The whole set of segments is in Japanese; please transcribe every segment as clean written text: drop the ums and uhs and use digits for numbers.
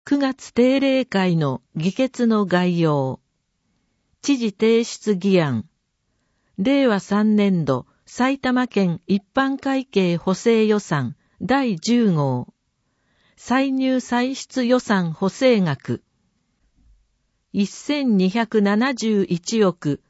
9月定例会の議決の概要。知事提出議案。令和3年度埼玉県一般会計補正予算第10号。歳入歳出予算補正額。1271億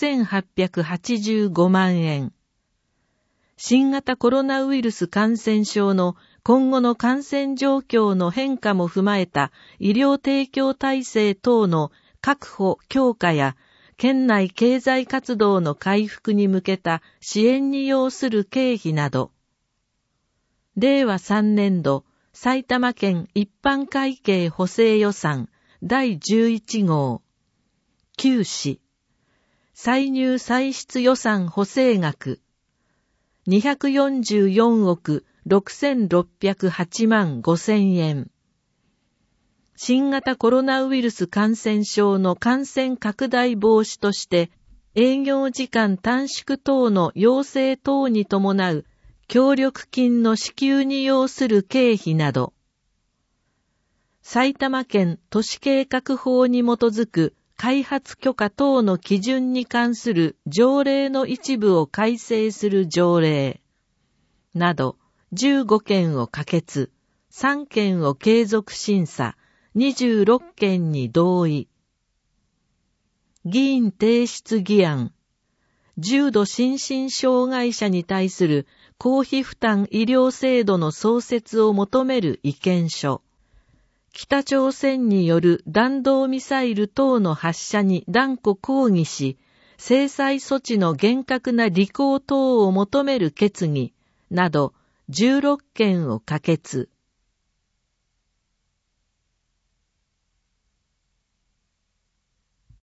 6885万円。新型コロナウイルス感染症の今後の感染状況の変化も踏まえた医療提供体制等の確保強化や県内経済活動の回復に向けた支援に要する経費など、令和3年度埼玉県一般会計補正予算第11号、9市、歳入歳出予算補正額、244億6608万5千円。新型コロナウイルス感染症の感染拡大防止として、営業時間短縮等の要請等に伴う協力金の支給に要する経費など、埼玉県都市計画法に基づく開発許可等の基準に関する条例の一部を改正する条例など15件を可決、3件を継続審査、26件に同意。議員提出議案。重度心身障害者に対する公費負担医療制度の創設を求める意見書。北朝鮮による弾道ミサイル等の発射に断固抗議し、制裁措置の厳格な履行等を求める決議など16件を可決。